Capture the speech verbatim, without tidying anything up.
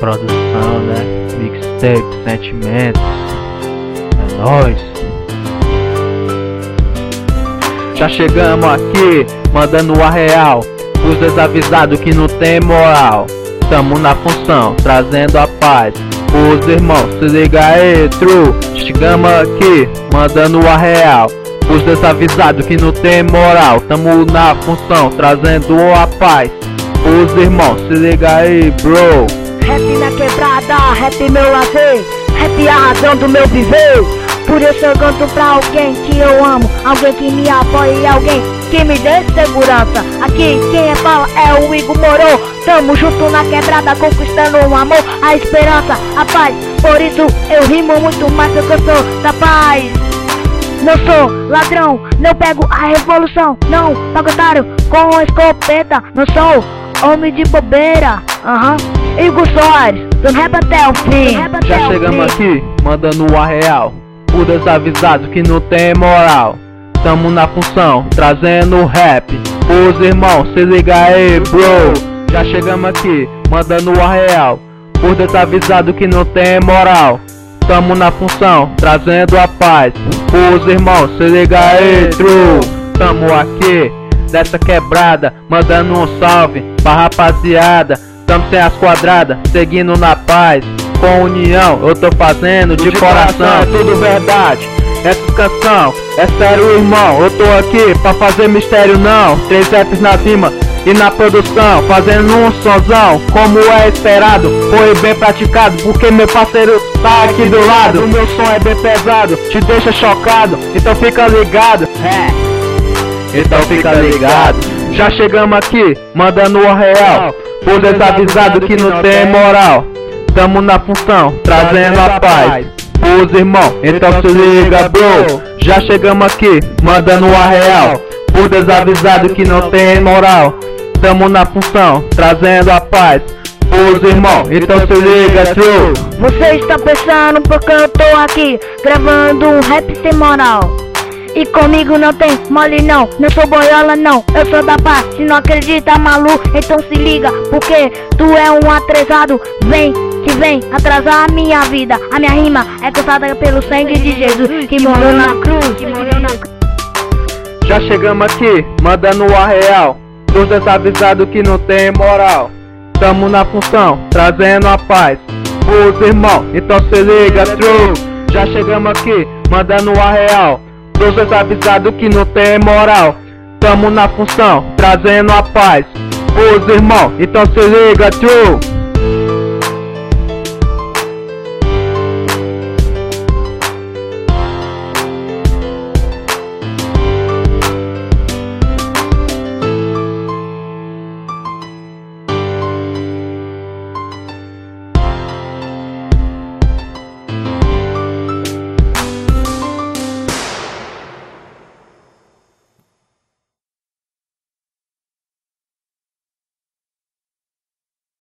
produção, né? Mixtape, sentimento. É nóis. Já chegamos aqui, mandando a real. Os desavisados que não tem moral. Tamo na função, trazendo a paz. Os irmãos, se liga aí, true. Chegamos aqui, mandando a real. Os desavisados que não tem moral. Tamo na função, trazendo a paz. Os irmãos, se liga aí, bro. Rap na quebrada, rap meu lazer. Rap a razão do meu viver. Por isso eu canto pra alguém que eu amo. Alguém que me apoia e alguém que me dê segurança. Aqui quem fala é o Igor Moro. Tamo junto na quebrada, conquistando o amor, a esperança, a paz. Por isso eu rimo muito mais do que eu sou da paz. Não sou ladrão, não pego a revolução. Não pago otário com escopeta. Não sou homem de bobeira. Aham, uhum. Igor Soares, dando rap até o fim. Já chegamos aqui, mandando a real. O desavisado que não tem moral. Tamo na função, trazendo rap. Os irmãos, se liga aí, bro. Já chegamos aqui, mandando a real. Os desavisados que não tem moral. Tamo na função, trazendo a paz. Os irmãos, se liga aí, true. Tamo aqui, dessa quebrada, mandando um salve pra rapaziada. Tamo sem as quadradas, seguindo na paz. Com união, eu tô fazendo de, de coração, coração, é tudo verdade. Essa canção, é sério, irmão. Eu tô aqui pra fazer mistério, não. Três raps na rima e na produção, fazendo um sonzão, como é esperado. Foi bem praticado, porque meu parceiro tá aqui do lado. O meu som é bem pesado, te deixa chocado. Então fica ligado, é. Então fica ligado. Já chegamos aqui, mandando o real. Por desavisado que não tem moral. Tamo na função, trazendo a paz. Os irmãos, então se liga, bro. Já chegamos aqui, mandando a real. Por desavisado que não tem moral. Tamo na função, trazendo a paz. Os irmãos, então se liga, true. Você está pensando porque eu tô aqui gravando um rap sem moral. E comigo não tem mole não, não sou boiola não, eu sou da paz. Se não acredita, maluco, então se liga, porque tu é um atrasado. Vem, que vem atrasar a minha vida. A minha rima é causada pelo sangue de Jesus, que morreu na cruz, que morreu na cruz. Já chegamos aqui, mandando a real. Os desavisados que não tem moral. Tamo na função, trazendo a paz. Os irmãos, então se liga, true. Já chegamos aqui, mandando a real. Os desavisados que não tem moral. Tamo na função, trazendo a paz. Os irmãos, então se liga, true.